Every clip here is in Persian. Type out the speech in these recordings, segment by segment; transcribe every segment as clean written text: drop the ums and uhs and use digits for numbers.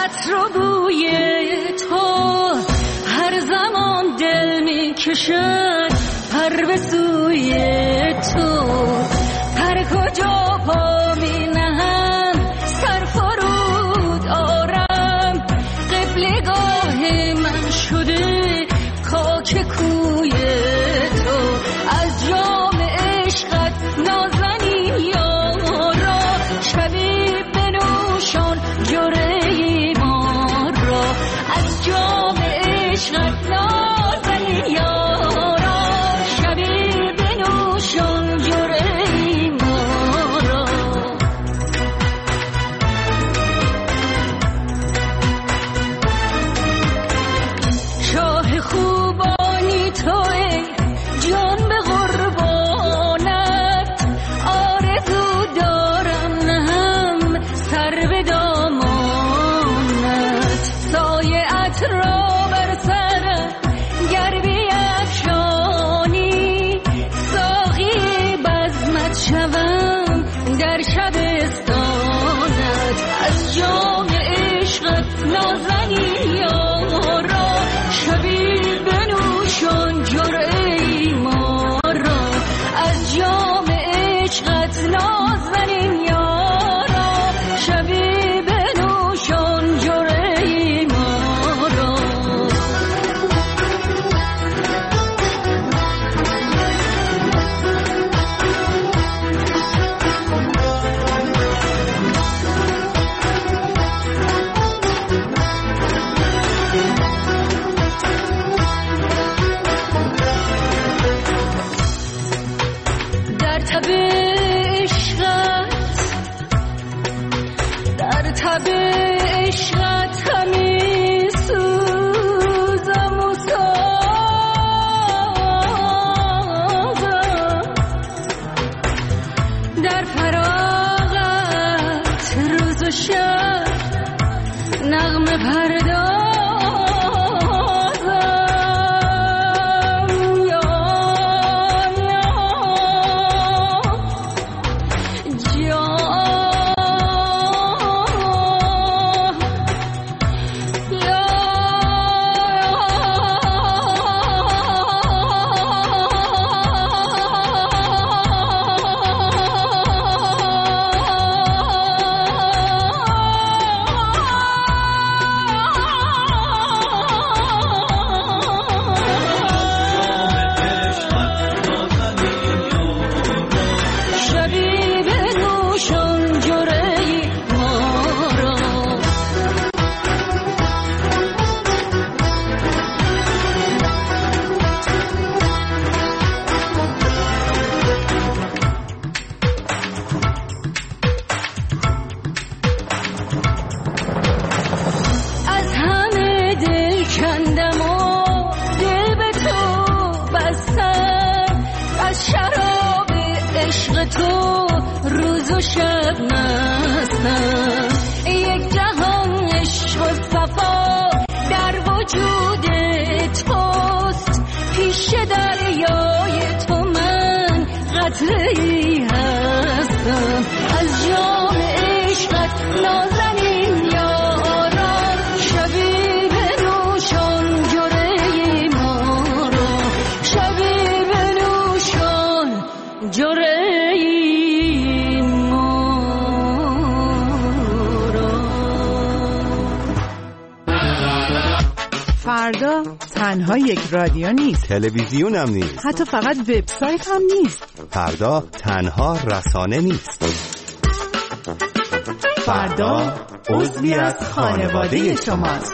عطر و بوی تو هر زمان دل می کشد پر به سوی تو، هر کجا پا می نهم سر فرود آرم، قبلگاه من شده خاک کوی تو. از جام عشقت نازنین یارا شبی بنوشان جرعه ما را، از جام عشقت نازنین یارا شبی بنوشان جرعه ما را. شاه خوبانی توی جان به قربانت، آرزو دارم نهم سر به دامانت، سایه‌ات را بر سرم گر بیفشانی، ساقی بزمت شوم در شبستانت. از جام عشقت نازنین یارا شبی بنوشان جرعه ما را، از جام عشقت نازنین یارا شبی بنوشان جرعه ما را. در تب عشقت همی سوزم و سازم، در فراغت روز و شب نغمه پردازم. تو روز و شب مستم، یک جهان عشق و صفا در وجود توست، پیش دریای تو من قطره‌ای هستم. از جام عشقت نازنین یارا شبی بنوشان جرعه ما را، شبی بنوشان جرعه فردا تنها یک رادیو نیست، تلویزیون هم نیست، حتی فقط وبسایت هم نیست. فردا تنها رسانه نیست. فردا عضوی از خانواده شماست.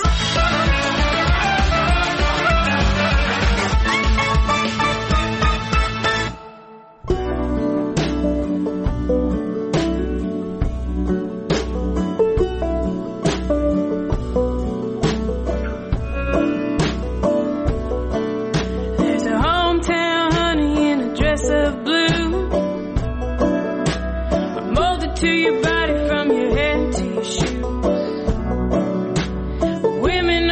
To your body from your head to your shoes. Women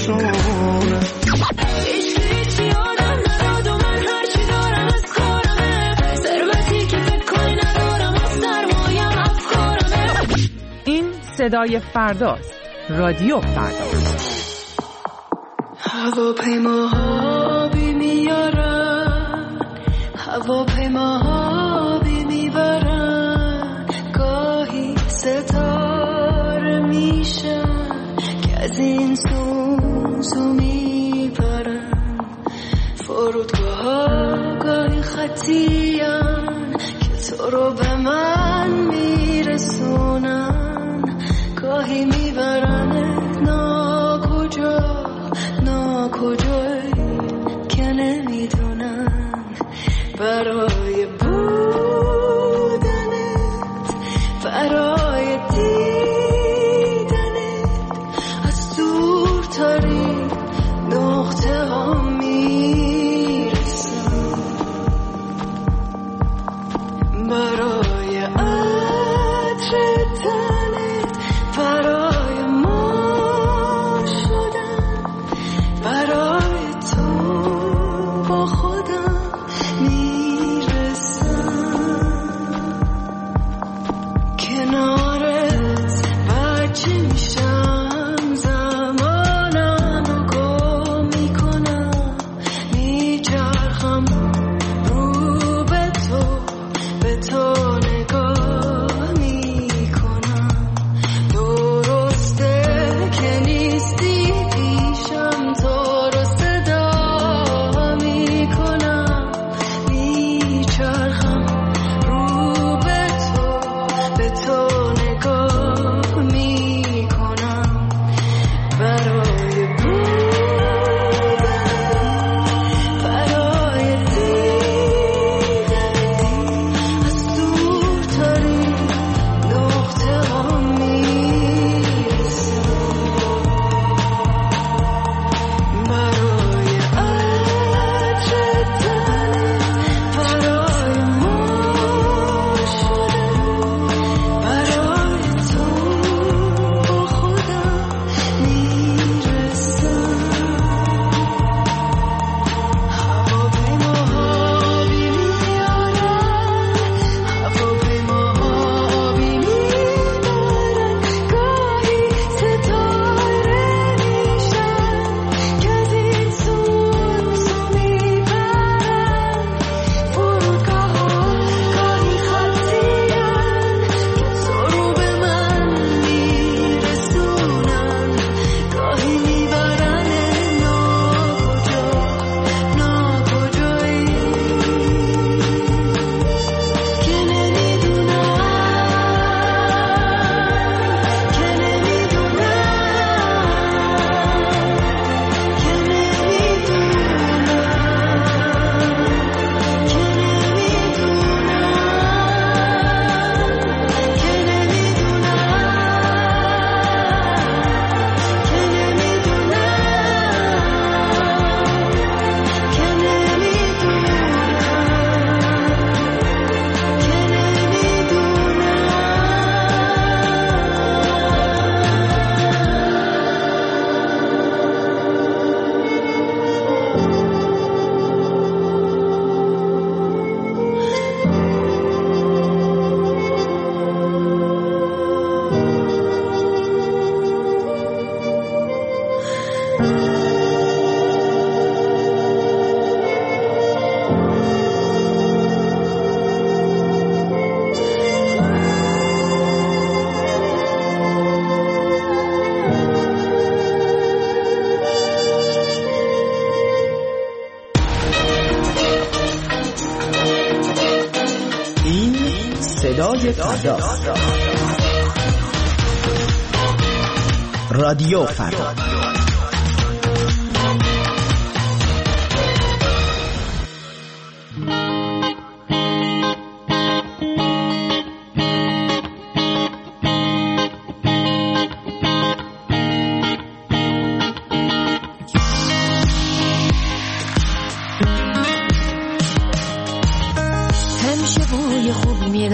نشونه. هیچ یادم نداد و من هرچی دارم از کارمه، ثروتی که فکر کنی ندارم و سرمایم افکارمه. این صدای فرداست. رادیو فردا. هواپیماها بی میارن، هواپیماها بی میبرن، گاهی ستاره میشن که از این سو میپرن. فرودگاه‌ها گاهی خطی‌ان که تو رو به من میرسونن، گاهی میبرن ناکجایی که نمیدونن. برای بودنت، برای دیدنت، از دورترین نقطه ها میرسن. برای عطر تنت، برای ما شدن، برای تو با خودم میرسم. کنارت بچه میشم، زمانم رو گم میکنم، میچرخم رو به تو نگاه میکنم. درسته که نیستی پیشم، تو رو صدا میکنم، میچرخم رو به تو نگاه میکنم. برای بودن، برای دیدن، از دورترین نقطه ها میرسم. برای عطر تنت، برای ما شدن، برای تو با خودم میرسم. هواپیماها بی میارن، هواپیماها بی میبرن، گاهی ستاره میشن که از این سو میپرن. فرودگاه‌ها گاهی خطی‌ان که تو رو به من میرسونن، گاهی میبرن ناکجایی که صدای فردا، رادیو فردا.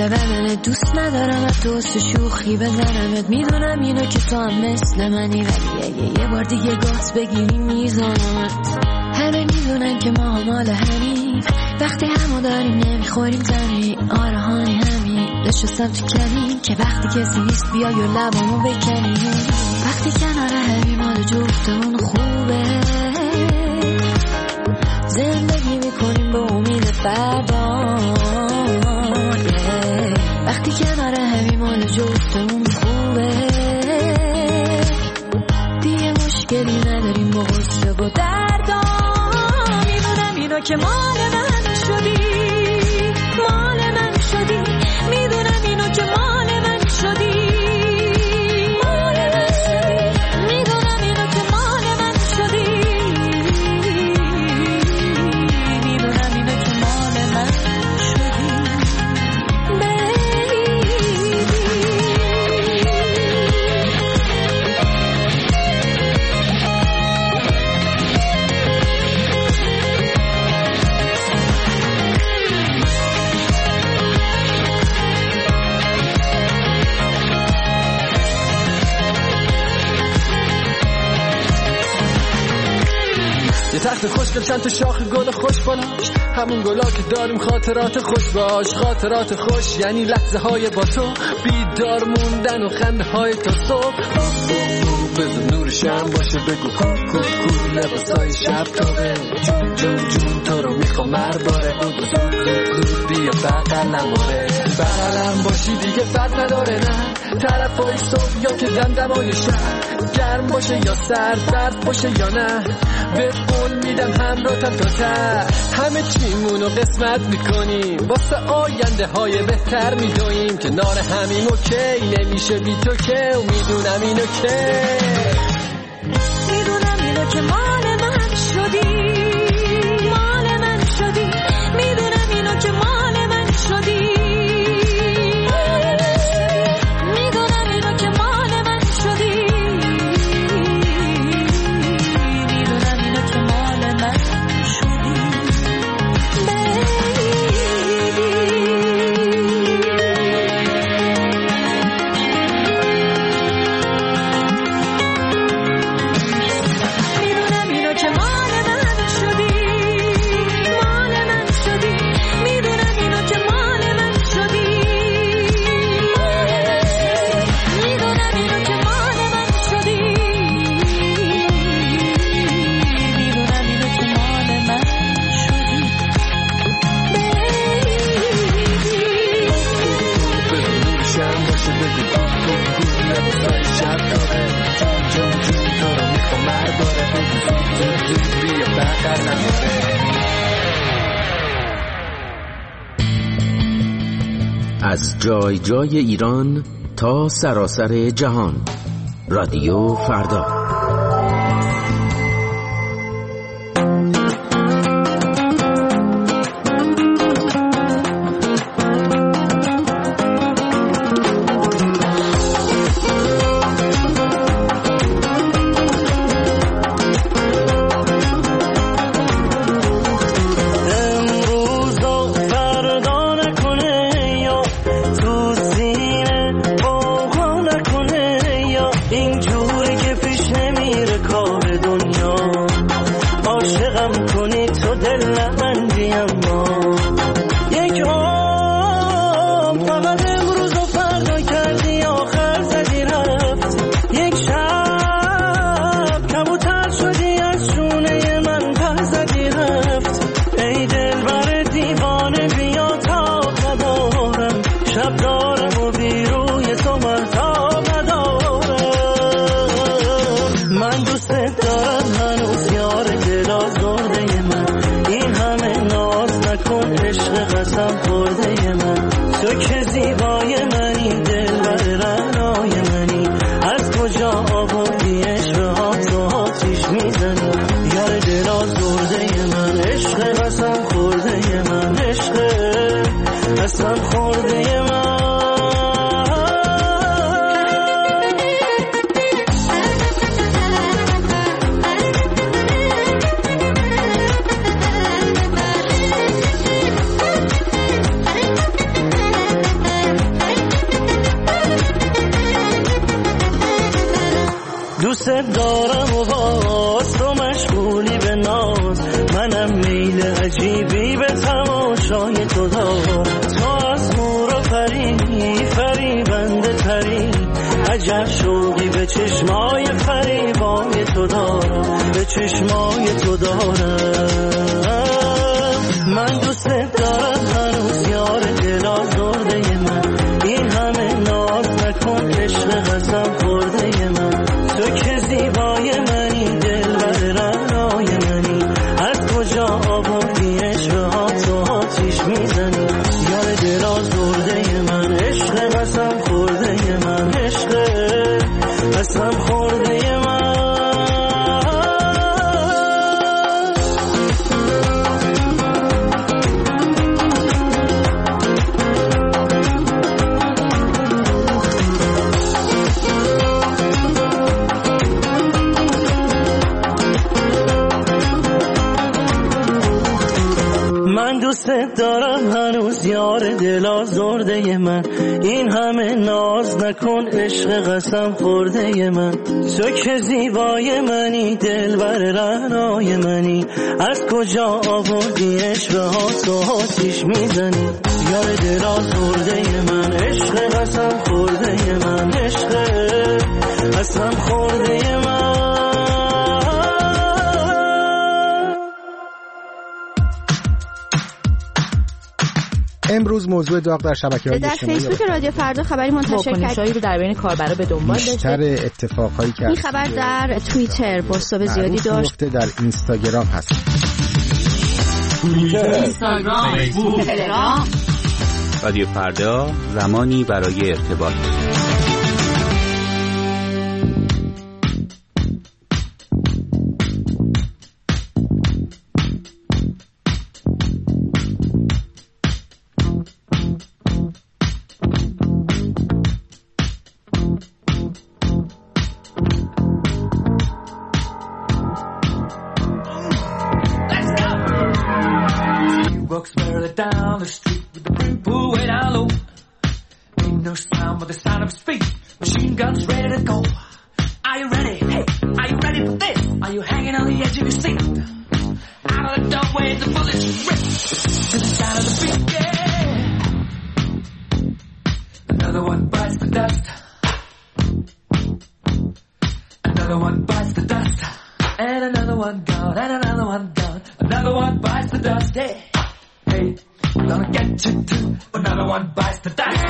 حال بدنت دوست ندارم تو شوخی بزنمت. میدونم اینو که تو هم مثل منی، ولی یه بار دیگه گاز بگیری میزنمت. همه میدونن که ما مال همین، وقتی همو داریم نمیخوریم زمین. آرهانی همین نشستم تو کمی که وقتی کسی نیست بیای و لبامو بکنی. وقتی کنار همین مال جفتمون خوبه، زندگی میکنیم به امید فردا. وقتی کنار همین مال جفتمون خوبه، دیگه مشکلی نداریم با غصه و دردا. میدونم اینو که مال من شدی، مال من شدی. میدونم اینو که مال من شدی، مال من شدی. میدونم اینو که مال من شدی، میدونم اینو که مال من شدی. یه تخت خوشگل چند تا شاخ گل خوش بالاش، همون گلا که داریم خاطرات خوش باش. خاطرات خوش یعنی لحظه های با تو، بیدار موندن و خنده های تا صبح. بذار نور شم باشه بگو کو لباسای شب تابه. جون جون جون تو رو میخوام مرباره. زود بیا بغلم آره، بغلم باشی دیگه فرق نداره. نه طرفای صبح یا که دمدمای شب، گرم باشه یا سرد، برف باشه یا نه، به قول میدم همراهتم تا ته. همه چیمونو قسمت میکنیم، واسه آینده های بهتر میدویم. کنار همین اوکی نمیشه بی تو که، و میدونم اینو که، میدونم اینو که مال من شدی، مال من شدی. میدونم اینو که مال من شدی، میدونم اینو که مال من شدی، میدونم اینو که مال من شدی. از جای جای ایران تا سراسر جهان، رادیو فردا. دارم و باز تو مشغولی به ناز، منم میل عجیبی به تماشای تو دارم. تو از مور و پری فریبنده تری، عجب شوقی به چشمای فریبای تو دارم، به چشمای تو دارم. من دوست دارم هنوز یار دل آزرده من، این همه ناز نکن عشق قسم خورده من. تو که زیبای منی دلبر رعنای منی، از کجا آوردی عشق ها تو آتیش میزنی. یار دل آزرده من، عشق قسم خورده من، عشق قسم خورده من. دوست دارم هنوز یار دل آزرده من، این همه ناز نکن عشق قسم خورده من. تو که زیبای منی دلبر رعنای منی، از کجا آوردی عشق ها تو آتیش میزنی. یار دل آزرده من، عشق قسم خورده من، عشق قسم خورده من. امروز موضوع داغ در شبکه‌های اجتماعی در فیسبوک رادیو فردا خبری منتشر کرد. واکنش‌هایی رو در بین کاربرا به دنبال داشته. بیشتر اتفاقایی که این خبر در توییتر پست‌های زیادی داشت. در اینستاگرام هست. اینستاگرام، فیسبوک، تلگرام. رادیو فردا، زمانی برای ارتباط. Down the street with the brim pulled way down low. Ain't no sound but the sound of his feet. Machine guns ready to go. Are you ready? Hey, are you ready for this? Are you hanging on the edge of your seat? Out of the doorway, the bullets rip to the sound of the beat. Yeah. Another one bites the dust. Another one bites the dust. And another one gone. And another one gone. Another one bites the dust. Yeah. Hey, I'm gonna get you too. Another one bites the dust.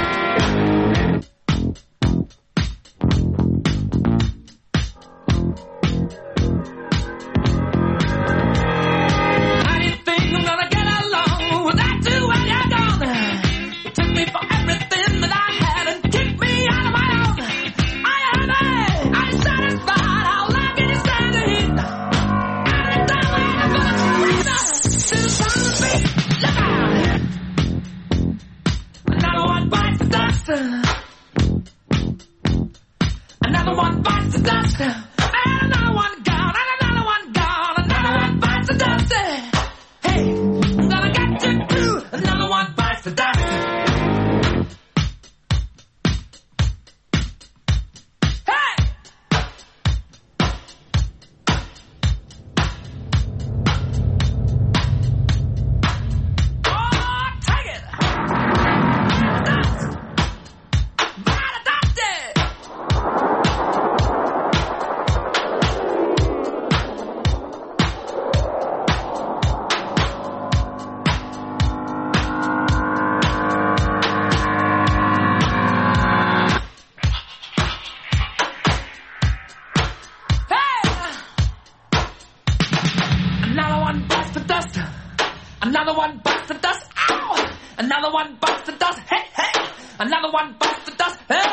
How do you think I'm gonna get along without you when you're gone? You took me for everything that I had and kicked me out of my own. Are you happy? Are you satisfied? How long can you stand the heat? Out of the way, I'm gonna raise up to the sound of the beat. Another one bites the dust. Another one bites the dust. And another one gone. And another one gone. Another one bites the dust. Hey, I'm gonna get you too. Another one bites the dust. Hey! Another one bites the dust. Ow! Another one bites the dust. Hey, hey! Another one bites the dust. Hey!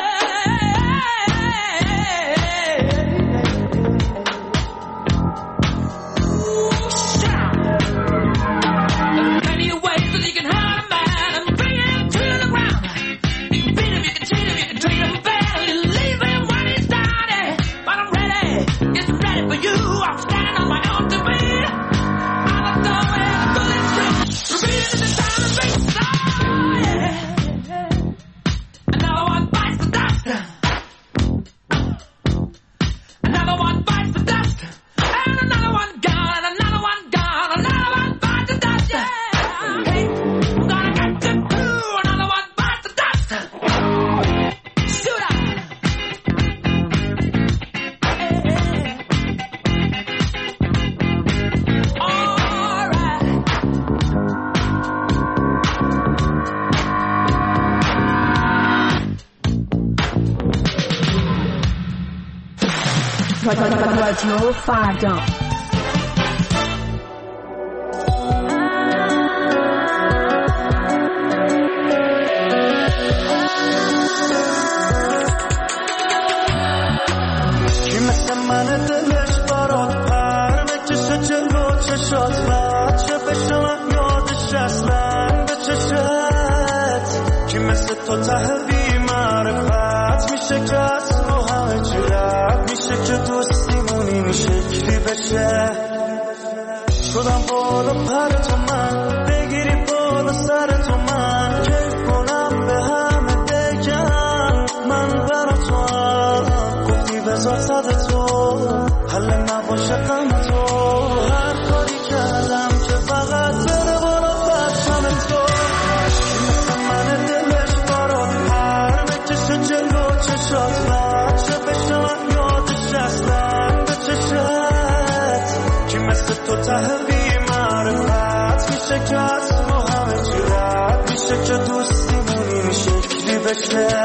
Another one bites the dust. رادیو فردا. تو ته بی معرفت میشه که از رو همه چی رد میشه که دوستیمون این شکلی بشه. شدم بالا پر تو من بگیری بالا سر تو من کیف کنم به همه بگم من برا تو هم گفتی بذار صد تو حل نباشه غم تو. هر کاری کردم که فقط بره بالا بچم تو چشات بچه بشم یادش اصلا به چشت که مثل تو ته بی معرفت میشه که از ما همه چی رد میشه که دوستیمون این شکلی بشه.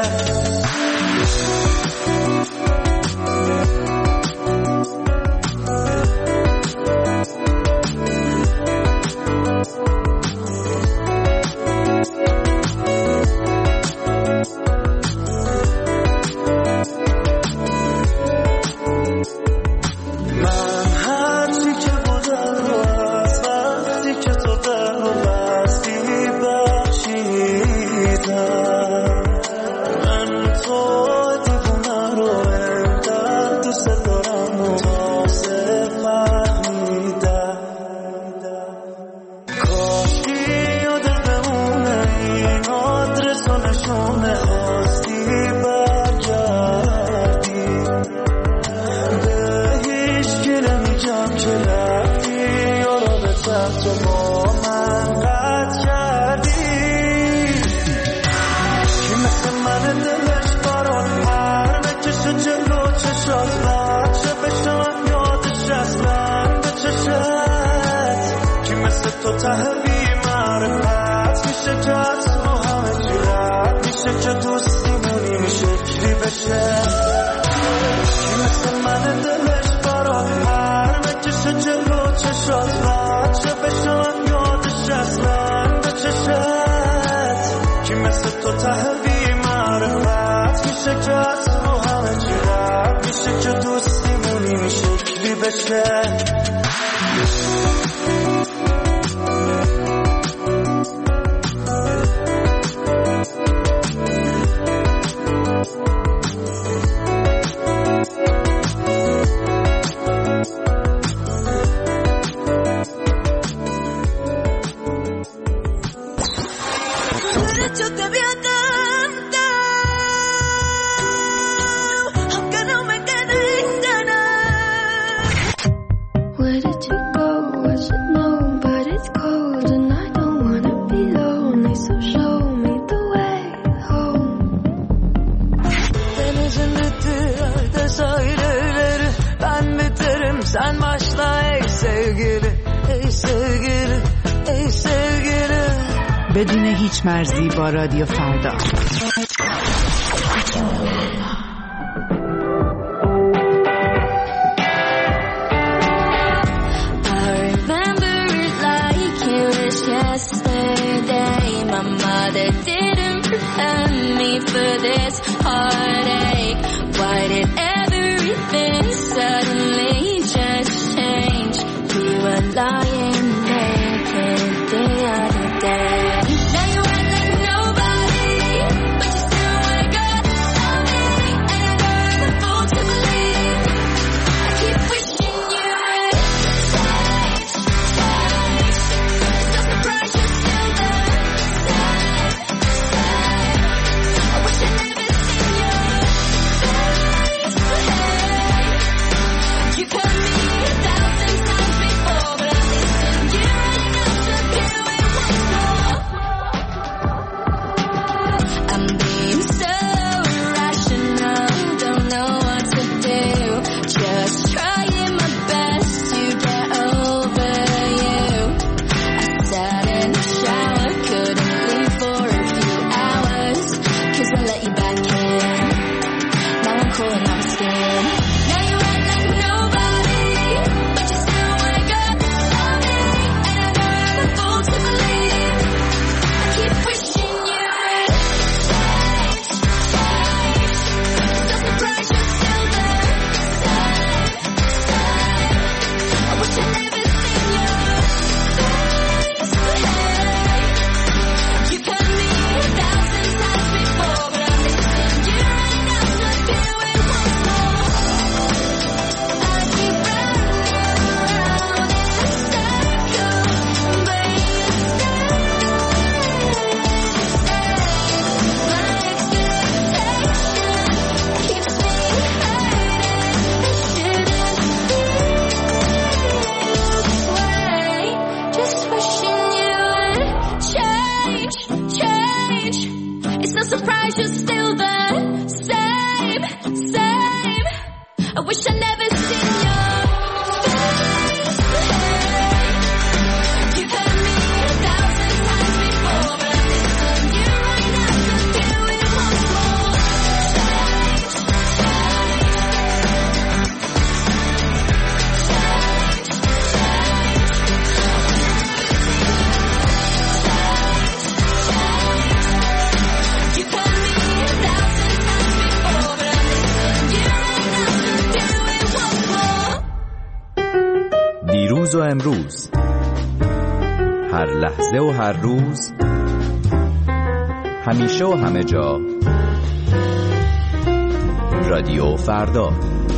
بدون هیچ مرزی با رادیو فردا. امروز، هر لحظه و هر روز، همیشه و همه جا. رادیو فردا.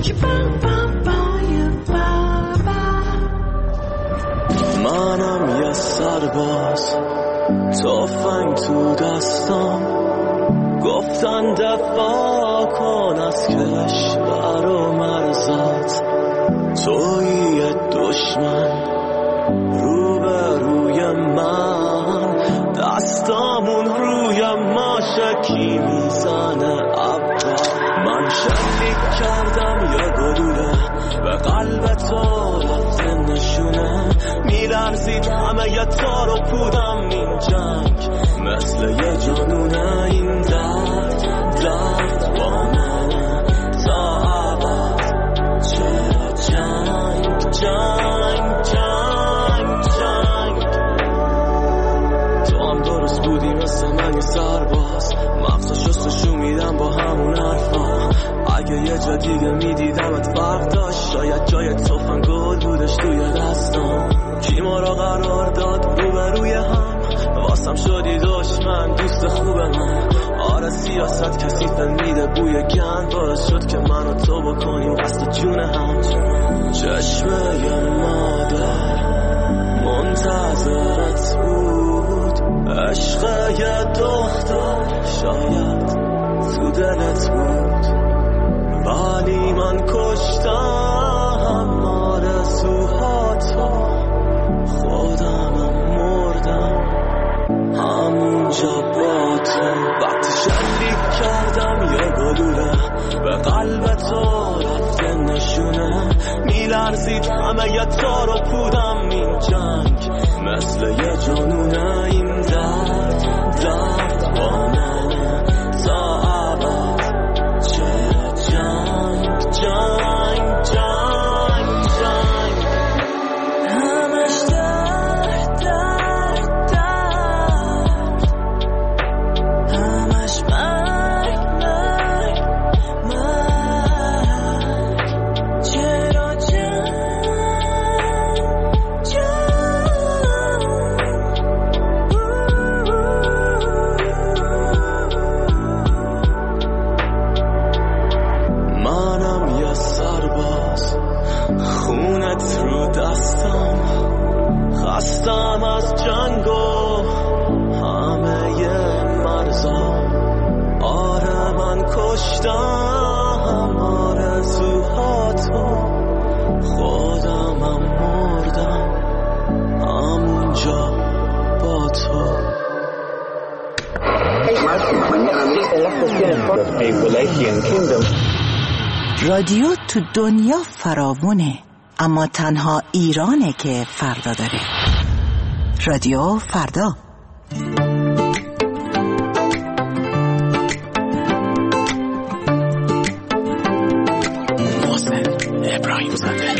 منم یه سرباز، تفنگ تو دستم، گفتن دفاع کن از کشور و مرزت. تویی دشمن روبروی من، دستامون روی ماشکی میزنه ابرا. من شلیک کردم یه گلوله به قلب تو رفته نشونه، میلرزید همه یه تار و پودم این جنگ مثل یه جنونه. این درد با منه تا ابد. چرا جنگ جنگ جنگ جنگ؟ تو هم درست بودی مثل من یه سرباز، مغزا شستشو میدم با همون حرفا. اگه یه جا دیگه میدیدمت فرق داشت، شاید جای تفنگ گل بودش توی دستم. کی ما را قرار داد روبروی هم، واسم شدی دشمن دوست خوب من. آره سیاست کثیف میده بوی گند، باعث شد که من و تو بکنیم قصد جون هم. چشمه مادر منتظرت بود، عشق یه دختر شاید تو دلت بود، ولی من کشتم آرزوهاتو. خودمم مردم همونجا با تو. وقتی شلیک کردم یه گلوله به قلب تو رفته نشونه، میلرزید همه یه تار و پودم این جنگ مثل یه جنونه. این درد با منه تا ابد. چرا جنگ جنگ جنگ جنگ؟ همش درد درد درد، همش مرگ مرگ مرگ. چرا جنگ منم یه سرباز، خونت رو دستم، خستم از جنگ و همه مرزا. آره من کشتم آرزوهاتو، خودمم مردم همونجا با تو. رادیو تو دنیا فراوونه، اما تنها ایرانه که فردا داره. رادیو فردا. محسن ابراهیم زاده.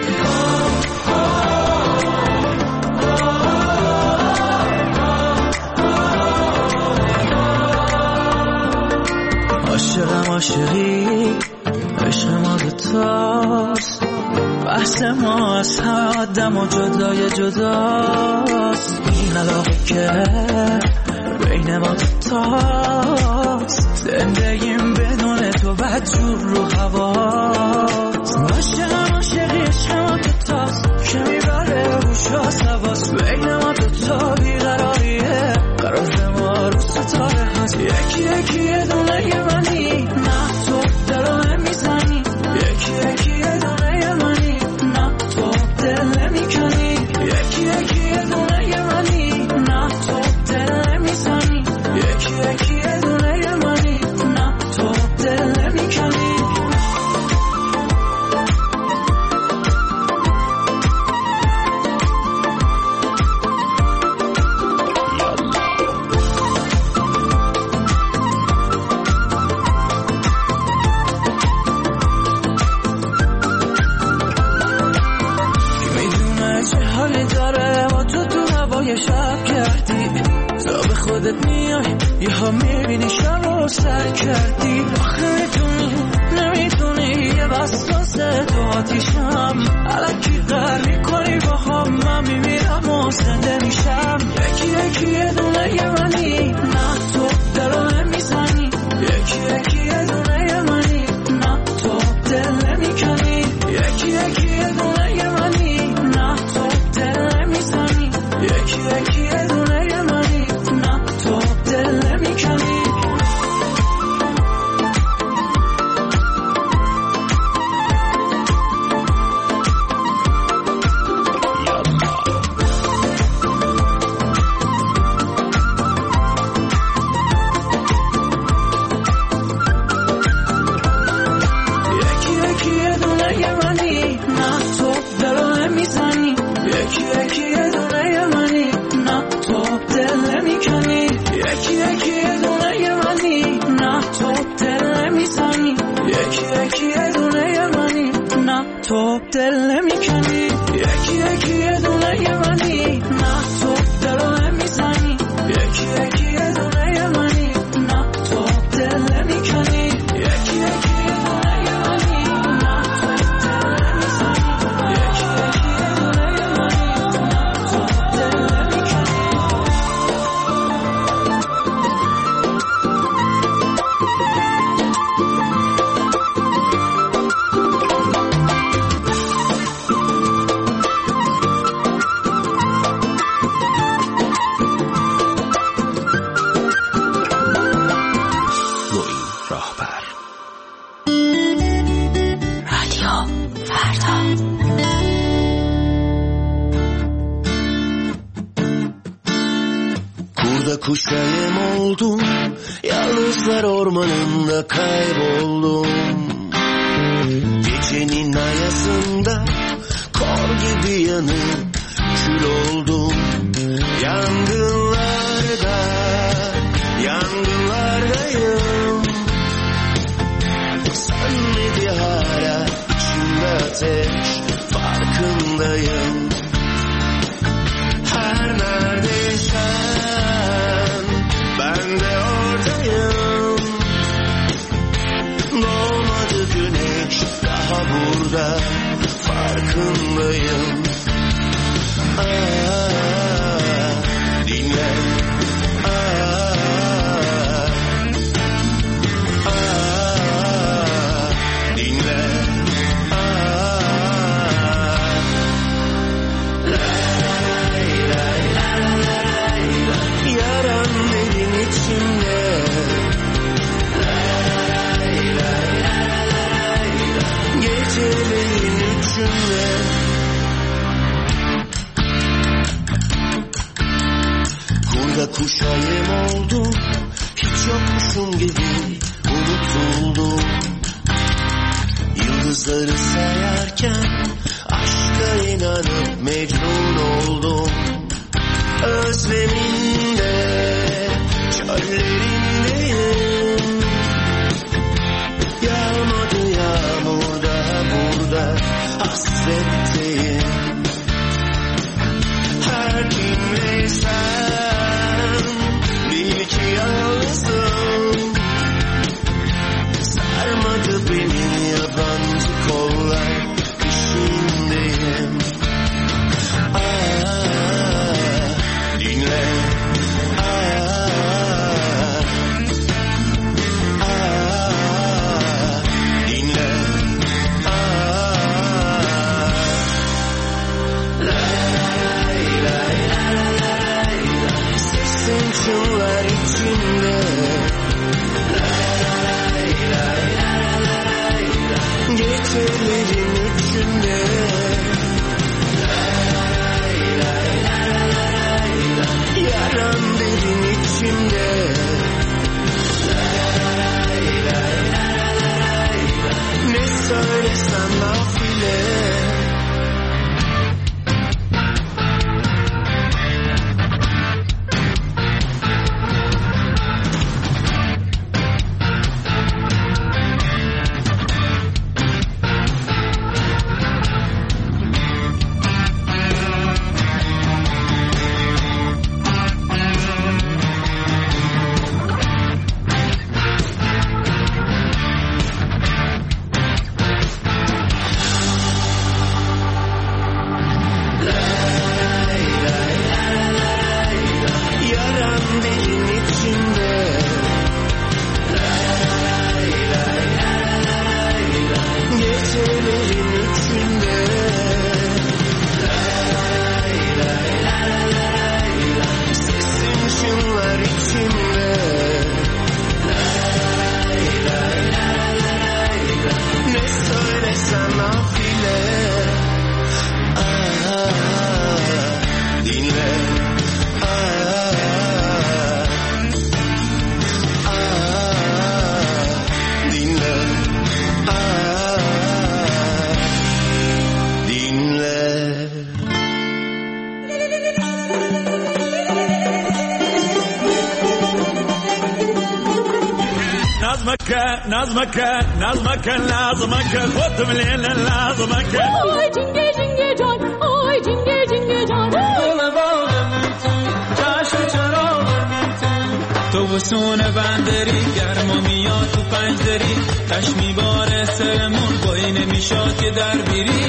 عاشقم عاشقی، عشق ما دوتاست، بحث ما از همه آدم و جدای جداست. این علاقه که بین ما دوتاست، زندگیم بدون تو بدجور رو هواست. عاشقم عاشقی، عشق ما دوتاست که میبره روش حواس. بین ما دوتا بیقراریه، قرار ما رو ستاره هست. یکی یکی یه دونه یه منی، نه تو دلو میزنی. یکی یکی یه دونه یه منی، نه تو دل نمیکنی. یکی یکی یه دونه یه منی، نه تو دل نمیزنی. یکی یکی یه دونه یه منی، نه تو دل نمیکنی. شب کردی تا به خودت میای، یه ها میبینی شب رو سر کردی. آخه میتونی نمیتونی یه وسواس واسه تو آتیشم الکی قرمی کنی با هم من میمیرم و زنده میشم یکی یکی یه دونه یه منی نه تو دلو نمیزنی یکی یکی یه دونه یه منی نه تو دل نمیکنی یکی یکی یه دونه یه منی نه تو دل نمیزنی یکی یکی یه دونه یه منی نه تو دل نمیکنی تو دل نمیکنی یکی یکی یه دونه یه منی نه تو دل نمیزنی یکی یکی یه دونه یه منی نه تو دل نمیکنی یکی یکی یه دونه یه منی نه تو دل نمیزنی یکی یکی یه دونه یه منی نه تو دل نمیکنی Kuşayım oldum, yalnızlar ormanında kayboldum. Gecenin ayasında kor gibi yanıp kül oldum. Yangınlardayım. Sönmedi hala içimde ateş, farkındayım. Her neredeysen ben de oradayım. Doğmadı güneş daha burada, farkındayım. Dinle. Dinle. Yaran benim içimde. Gecelerin üçünde. Kurda kuşa yem oldum, hiç yokmuşum gibi unutuldum. Yıldızları sayarken aşka inanıp mecnun oldum. Özleminde, çöllerindeyim. Yağmadı yağmur daha burada, hasretteyim. Her kimleysen bil ki yalnızım. Sarmadı beni yabancı kollar, peşindeyim. خودم لیل لازمک آی جنگه جنگه جان آی جنگه جنگه جان تو بسونه بندری گرما میاد تو پنجدری تش میباره سرمون بایی نمیشاد که در بیری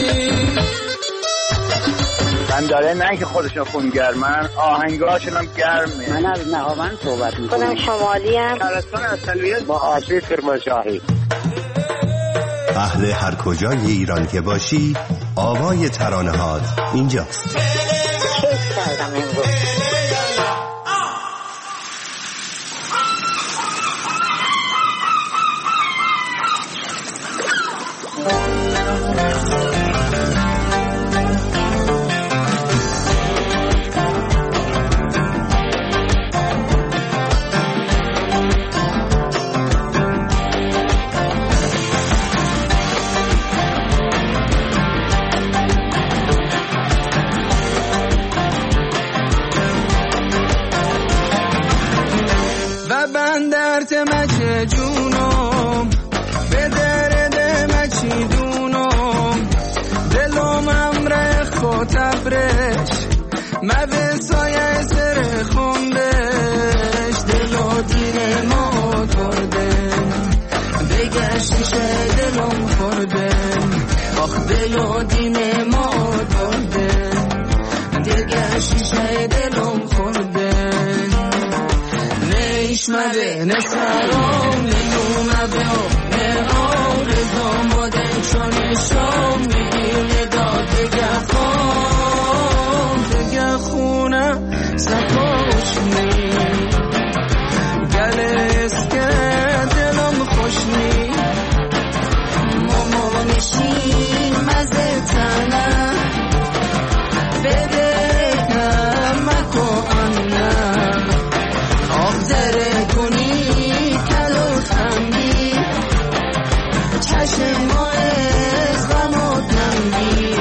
من داره نه که خودشون خونگرمن آهنگاشون هم گرمه. من از نهاوند صحبت میکنم. خودم شمالی هم شهرستان اصلیت با آسیب کرمانشاهی. اهل هر کجای ایران که باشی آوای ترانه هات اینجاست. کیف کردم امروز. مچ جونم به درد مچی دونم دلم امره خطبرش موسای سر خوندش دلو دیر ما دردم بگشتش دلم خوردم آخ دلو دیر ما دردم بگشتش دلم خوردم نشمده نسرام نمومده نه آرزام بودن چونشام میگیر داد دگه خونه سکاشنی گلس که دلم خوشنی مامانشی مزه تنه بده مکو انه آبزره کنی کلو خمی چشم ماه غمات نمی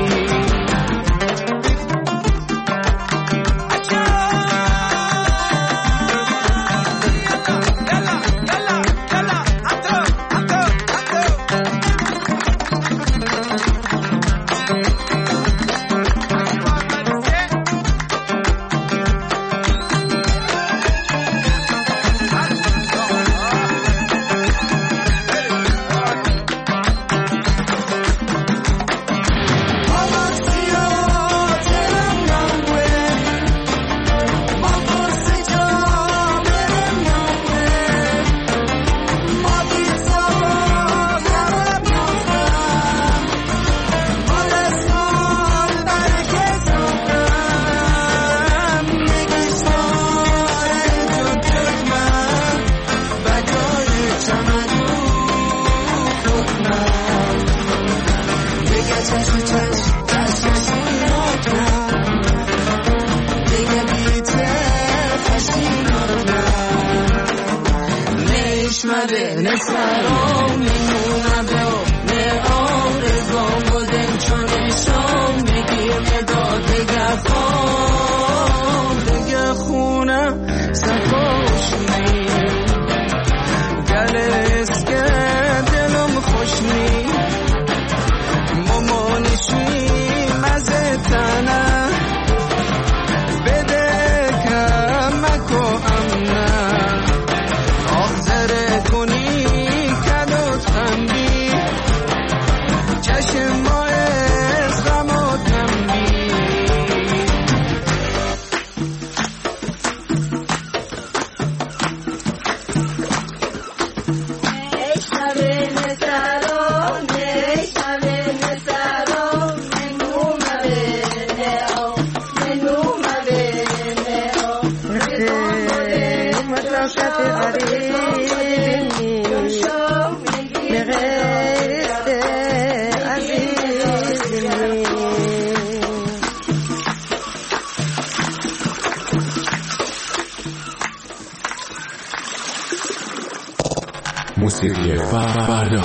موسیقی فردا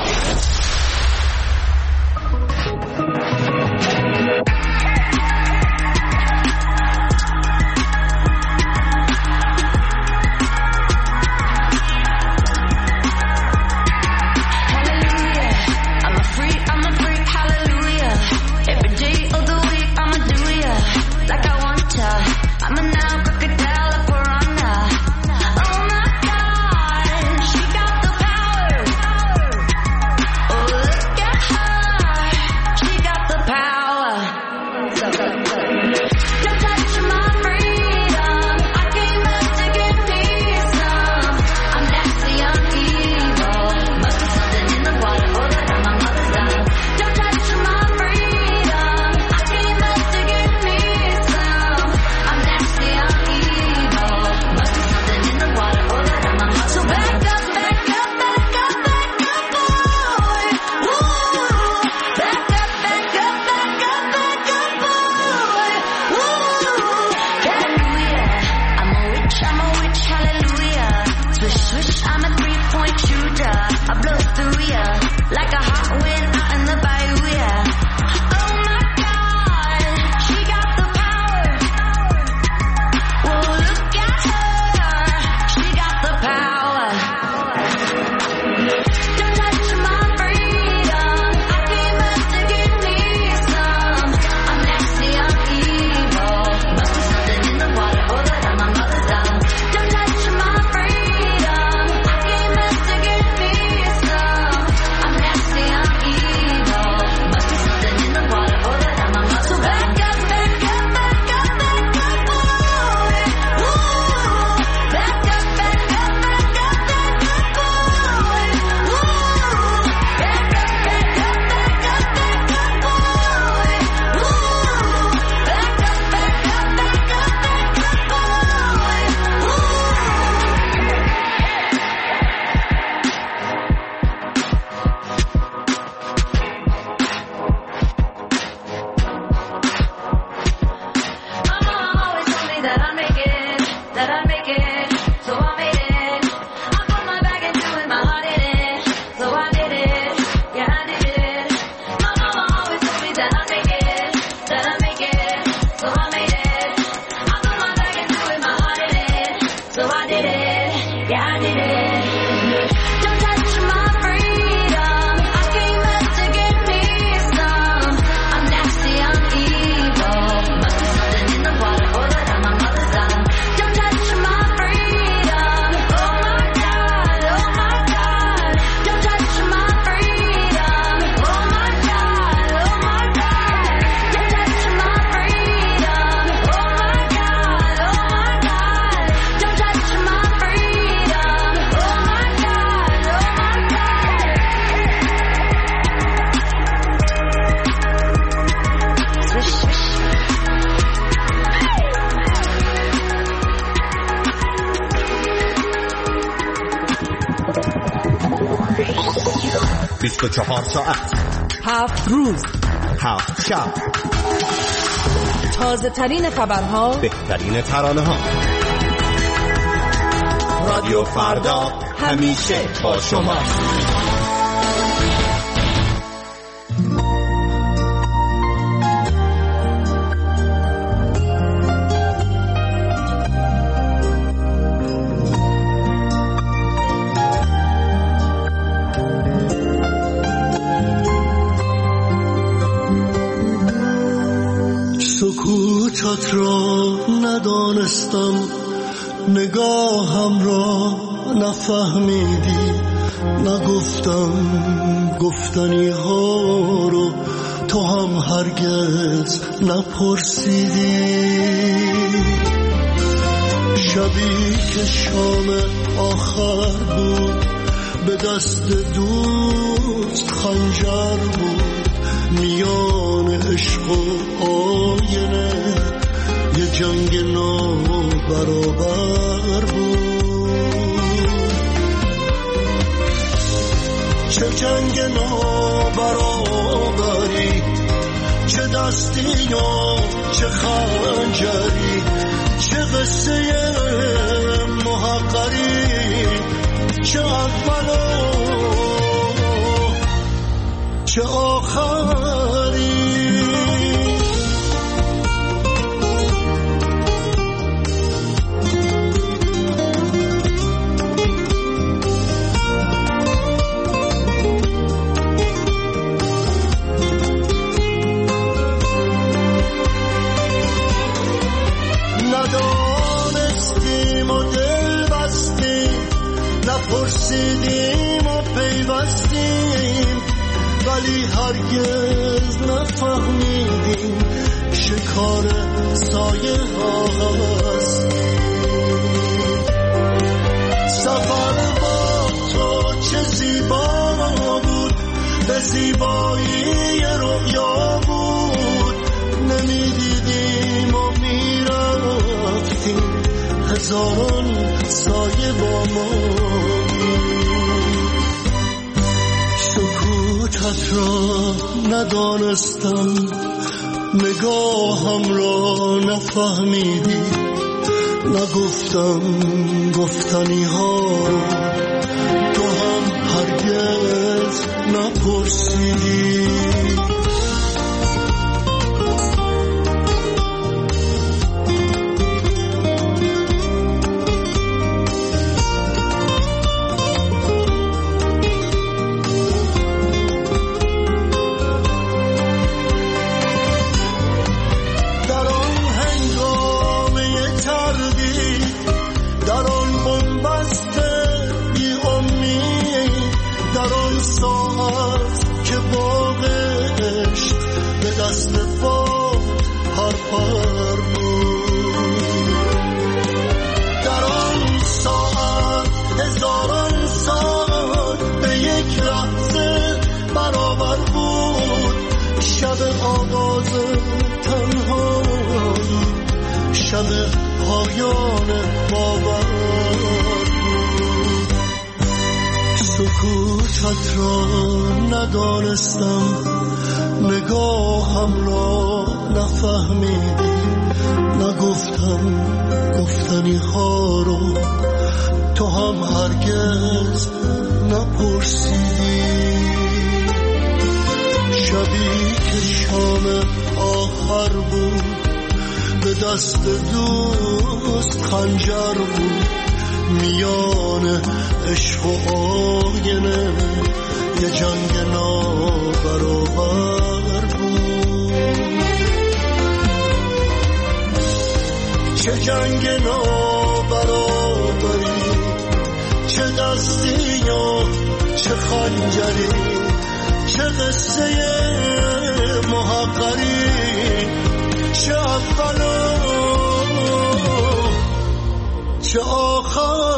24 ساعت 7 روز 7 شب تازه ترین خبرها بهترین ترانه ها رادیو فردا همیشه با شما سکوتت را ندانستم نگاهم را نفهمیدی نگفتم گفتنی ها رو تو هم هرگز نپرسیدی شبی که شام آخر بود به دست دوست خنجر بود میان عشق و آینه یه جنگ نابرابر بود چه جنگ نابرابری چه دستی یا چه خنجری چه قصه محقری چه اول و چه آخری ندانستیم و دل بستیم نپرسیدیم و پیوستیم ولی هرگز نفهمیدیم شکار سایه هاست. سفر با تو چه زیبا بود، به زیبایی رویا بود. نمیدیدیم و میرفتیم، هزاران سایه با ما. سکوتت را ندانستم، نگاهم را نفهمیدی. نگفتم گفتنی ها، تو هم هرگز نپرسیدی. شب پایان باور بود. سکوتت را ندانستم، نگاهم را نفهمیدی. نگفتم گفتنی ها رو، تو هم هرگز نپرسیدی. شبی که شام آخر بود، به دست دوست خنجر بود. میان عشق و آینه یه جنگ نابرابر بود. چه جنگ نابرابری، چه دستی و چه خنجری، چه قصه محقری، چه اولو چه آخر.